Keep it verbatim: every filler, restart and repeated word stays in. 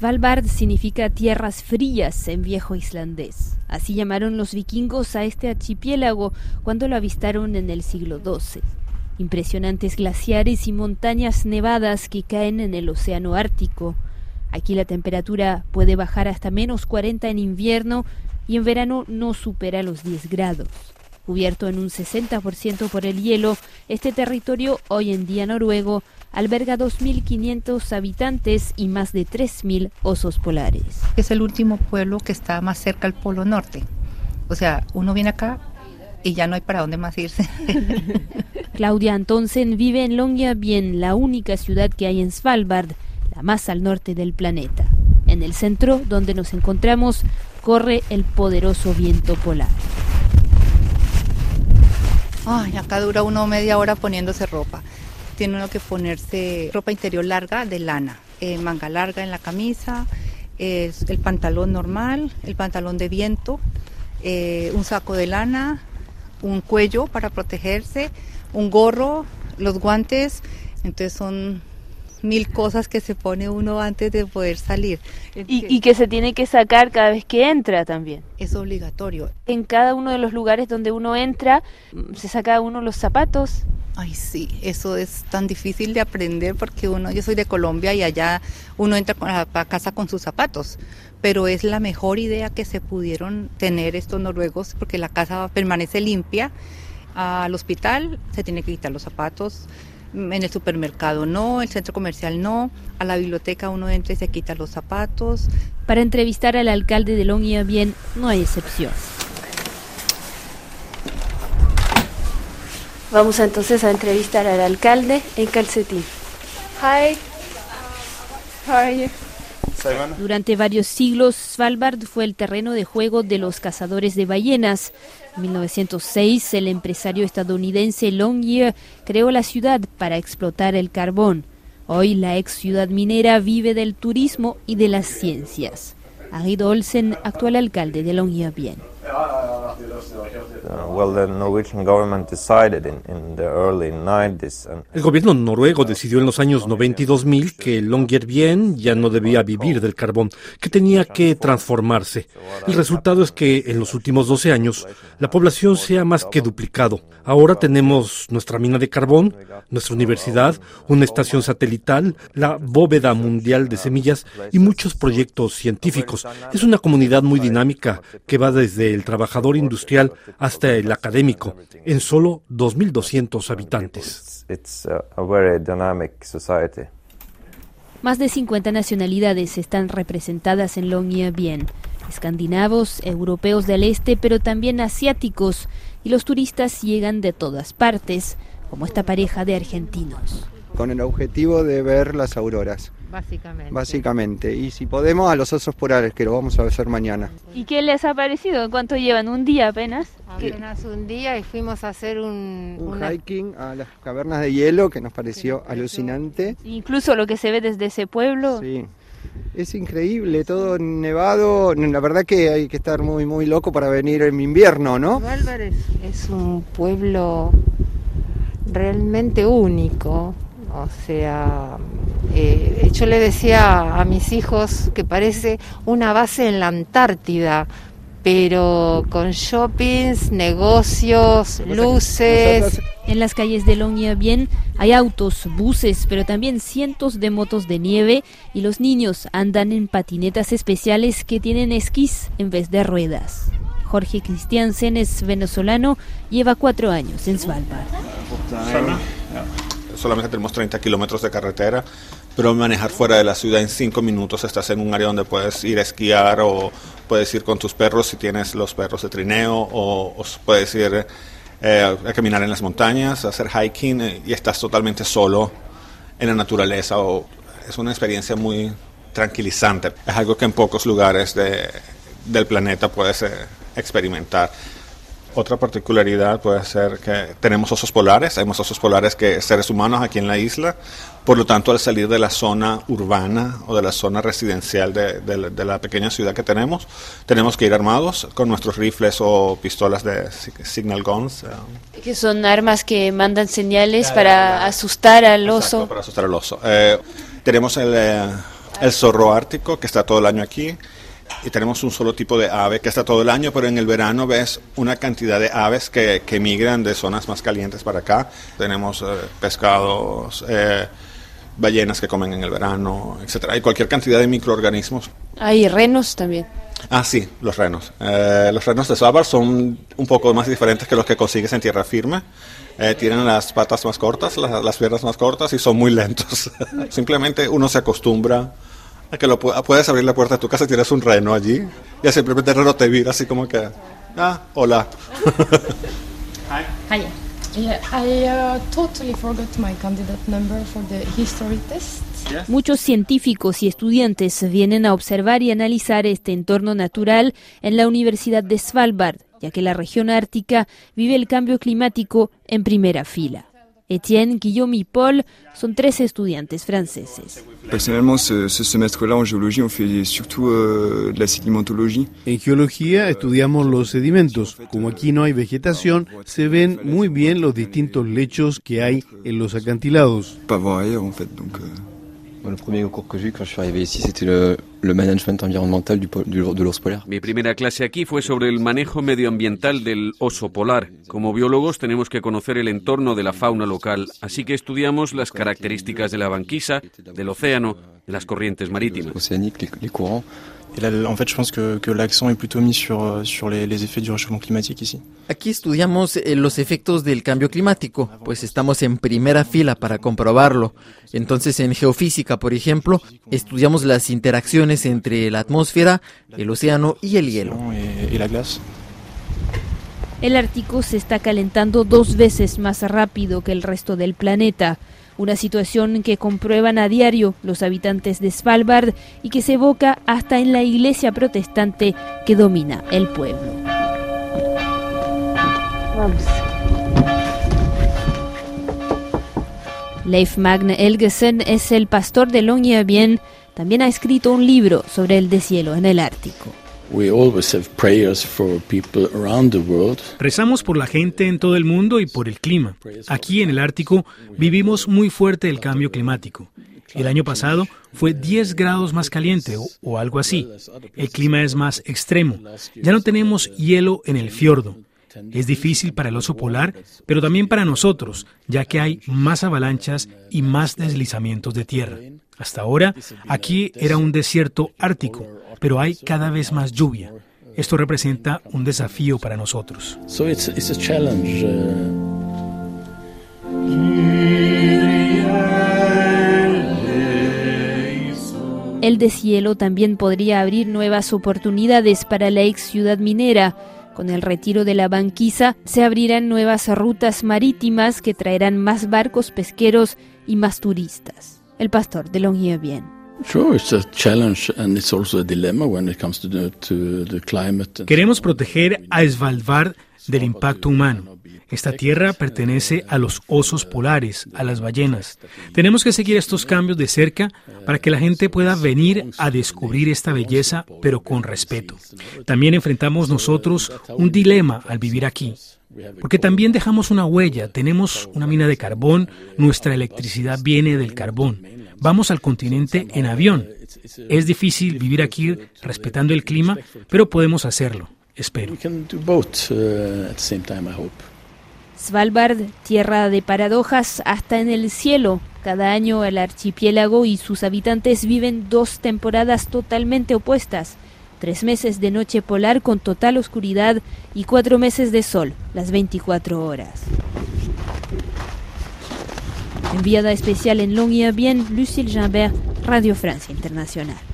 Svalbard significa tierras frías en viejo islandés. Así llamaron los vikingos a este archipiélago cuando lo avistaron en el siglo doce. Impresionantes glaciares y montañas nevadas que caen en el océano Ártico. Aquí la temperatura puede bajar hasta menos cuarenta en invierno y en verano no supera los diez grados. Cubierto en un sesenta por ciento por el hielo, este territorio, hoy en día noruego, alberga dos mil quinientos habitantes y más de tres mil osos polares. Es el último pueblo que está más cerca al Polo Norte. O sea, uno viene acá y ya no hay para dónde más irse. Claudia Antonsen vive en Longyearbyen, la única ciudad que hay en Svalbard, la más al norte del planeta. En el centro, donde nos encontramos, corre el poderoso viento polar. Ay, acá dura uno media hora poniéndose ropa. Tiene uno que ponerse ropa interior larga de lana, eh, manga larga en la camisa, eh, el pantalón normal, el pantalón de viento, eh, un saco de lana, un cuello para protegerse, un gorro, los guantes. Entonces son mil cosas que se pone uno antes de poder salir. Y, y que se tiene que sacar cada vez que entra también. Es obligatorio. En cada uno de los lugares donde uno entra, se saca uno los zapatos. Ay, sí, eso es tan difícil de aprender porque uno, yo soy de Colombia y allá uno entra a, a casa con sus zapatos, pero es la mejor idea que se pudieron tener estos noruegos porque la casa permanece limpia. Al hospital se tiene que quitar los zapatos, en el supermercado no, el centro comercial no, a la biblioteca uno entra y se quita los zapatos. Para entrevistar al alcalde de Longyearbyen no hay excepción. Vamos entonces a entrevistar al alcalde en calcetín. Hi. How are you? Durante varios siglos, Svalbard fue el terreno de juego de los cazadores de ballenas. En mil novecientos seis, el empresario estadounidense Longyear creó la ciudad para explotar el carbón. Hoy, la ex ciudad minera vive del turismo y de las ciencias. Arid Olsen, actual alcalde de Longyearbyen. El gobierno noruego decidió en los años noventa y dos mil que Longyearbyen ya no debía vivir del carbón, que tenía que transformarse. El resultado es que en los últimos doce años la población se ha más que duplicado. Ahora tenemos nuestra mina de carbón, nuestra universidad, una estación satelital, la bóveda mundial de semillas y muchos proyectos científicos. Es una comunidad muy dinámica que va desde el trabajador industrial hasta el académico, en solo dos mil doscientos habitantes. Más de cincuenta nacionalidades están representadas en Longyearbyen, escandinavos, europeos del este, pero también asiáticos, y los turistas llegan de todas partes, como esta pareja de argentinos. Con el objetivo de ver las auroras. Básicamente. Básicamente. Y si podemos, a los osos polares, que lo vamos a hacer mañana. ¿Y qué les ha parecido? ¿Cuánto llevan? ¿Un día apenas? Apenas un día y fuimos a hacer un... Un una... hiking a las cavernas de hielo que nos pareció alucinante. Incluso lo que se ve desde ese pueblo. Sí. Es increíble, todo nevado. La verdad que hay que estar muy, muy loco para venir en invierno, ¿no? Svalbard es, es un pueblo realmente único. O sea, eh, yo le decía a mis hijos que parece una base en la Antártida, pero con shoppings, negocios, luces. En las calles de Longyearbyen hay autos, buses, pero también cientos de motos de nieve y los niños andan en patinetas especiales que tienen esquís en vez de ruedas. Jorge Christiansen es venezolano, lleva cuatro años en Svalbard. Solamente tenemos treinta kilómetros de carretera, pero manejar fuera de la ciudad en cinco minutos estás en un área donde puedes ir a esquiar o puedes ir con tus perros si tienes los perros de trineo o, o puedes ir eh, a caminar en las montañas, a hacer hiking eh, y estás totalmente solo en la naturaleza. O, es una experiencia muy tranquilizante. Es algo que en pocos lugares de, del planeta puedes eh, experimentar. Otra particularidad puede ser que tenemos osos polares, hay más osos polares que seres humanos aquí en la isla, por lo tanto al salir de la zona urbana o de la zona residencial de, de, de la pequeña ciudad que tenemos, tenemos que ir armados con nuestros rifles o pistolas de signal guns. Que son armas que mandan señales para asustar al oso. Exacto, para asustar al oso. Eh, tenemos el... Eh, el zorro ártico, que está todo el año aquí, y tenemos un solo tipo de ave que está todo el año, pero en el verano ves una cantidad de aves que, que migran de zonas más calientes para acá. Tenemos eh, pescados, eh, ballenas que comen en el verano, etcétera. Hay cualquier cantidad de microorganismos. Hay renos también. Ah, sí, los renos. Eh, los renos de Svalbard son un poco más diferentes que los que consigues en tierra firme. Eh, tienen las patas más cortas, las, las piernas más cortas y son muy lentos. Simplemente uno se acostumbra a que lo pu- puedes abrir la puerta de tu casa y tienes un reno allí y simplemente el reno te mira así como que, ah, hola. Hi. Yeah, I uh, totally forgot my candidate number for the history test. Muchos científicos y estudiantes vienen a observar y analizar este entorno natural en la Universidad de Svalbard, ya que la región ártica vive el cambio climático en primera fila. Etienne, Guillaume y Paul son tres estudiantes franceses. Personnellement, ce, ce semestre-là en géologie, on fait surtout euh, de la sédimentologie. En geología estudiamos los sedimentos. Como aquí no hay vegetación, se ven muy bien los distintos lechos que hay en los acantilados. Pas voir ailleurs, en fait, donc. Euh... Bueno, el primer cours que j'ai quand je suis arrivé ici, c'était le, le management environnemental du, du, de l'ours polaire. Mi primera clase aquí fue sobre el manejo medioambiental del oso polar. Como biólogos tenemos que conocer el entorno de la fauna local, así que estudiamos las características de la banquisa, del océano, de las corrientes marítimas. Océaniques, les, les courants. Et là, en fait, je pense que, que l'accent est plutôt mis sur, sur les, les effets du réchauffement climatique ici. Aquí estudiamos eh, los efectos del cambio climático, pues estamos en primera fila para comprobarlo. Entonces, en geofísica, por ejemplo, estudiamos las interacciones entre la atmósfera, el océano y el hielo. Y, y la glace. El Ártico se está calentando dos veces más rápido que el resto del planeta. Una situación que comprueban a diario los habitantes de Svalbard y que se evoca hasta en la iglesia protestante que domina el pueblo. Leif Magne Elgesen es el pastor de Longyearbyen. También ha escrito un libro sobre el deshielo en el Ártico. Rezamos por la gente en todo el mundo y por el clima. Aquí en el Ártico vivimos muy fuerte el cambio climático. El año pasado fue diez grados más caliente o, o algo así. El clima es más extremo. Ya no tenemos hielo en el fiordo. Es difícil para el oso polar, pero también para nosotros, ya que hay más avalanchas y más deslizamientos de tierra. Hasta ahora, aquí era un desierto ártico, pero hay cada vez más lluvia. Esto representa un desafío para nosotros. So it's, it's a challenge. Uh... El deshielo también podría abrir nuevas oportunidades para la ex ciudad minera. Con el retiro de la banquisa, se abrirán nuevas rutas marítimas que traerán más barcos pesqueros y más turistas. El pastor de Longyearbyen. Queremos proteger a Svalbard del impacto humano. Esta tierra pertenece a los osos polares, a las ballenas. Tenemos que seguir estos cambios de cerca para que la gente pueda venir a descubrir esta belleza, pero con respeto. También enfrentamos nosotros un dilema al vivir aquí, porque también dejamos una huella. Tenemos una mina de carbón, nuestra electricidad viene del carbón. Vamos al continente en avión. Es difícil vivir aquí respetando el clima, pero podemos hacerlo, espero. Svalbard, tierra de paradojas hasta en el cielo. Cada año el archipiélago y sus habitantes viven dos temporadas totalmente opuestas. Tres meses de noche polar con total oscuridad y cuatro meses de sol, las veinticuatro horas. Enviada especial en Longyearbyen, Lucille Gimbert, Radio Francia Internacional.